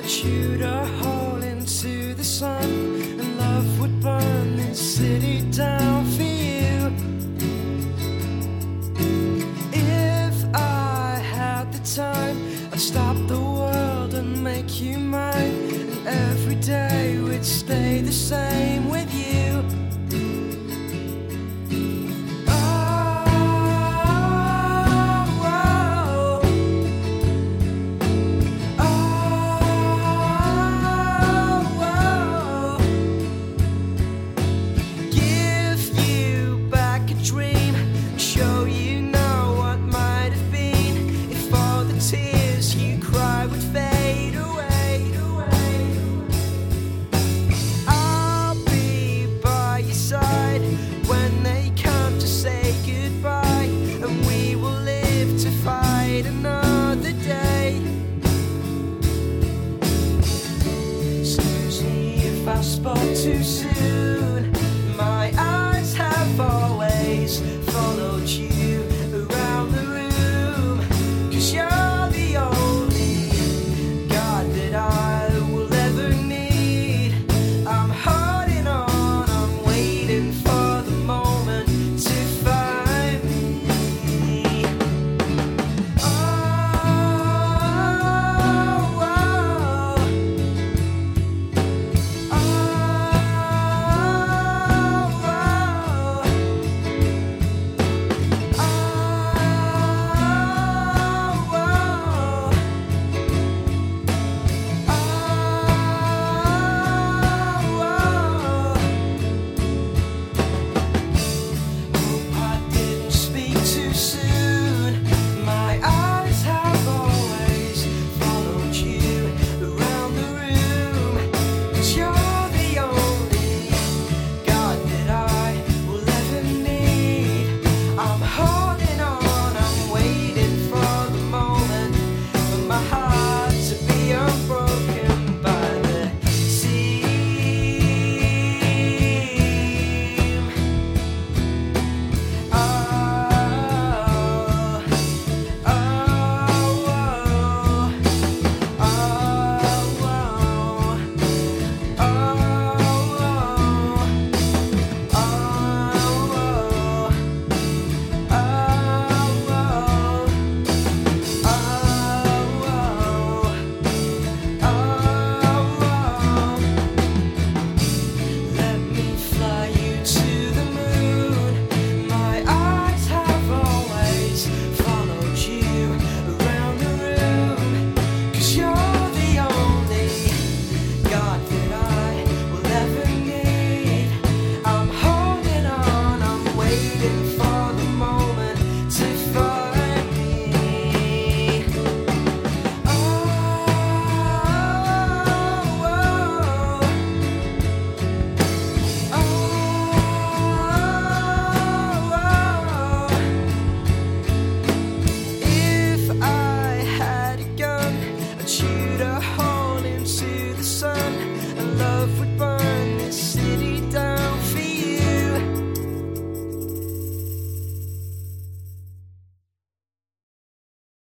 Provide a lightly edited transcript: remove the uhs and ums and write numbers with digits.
shoot a hole into the sun, and love would burn this city down for you. If I had the time, I'd stop the world and make you mine, and every day would stay the same with you. Show you know what might have been if all the tears you cry would fade.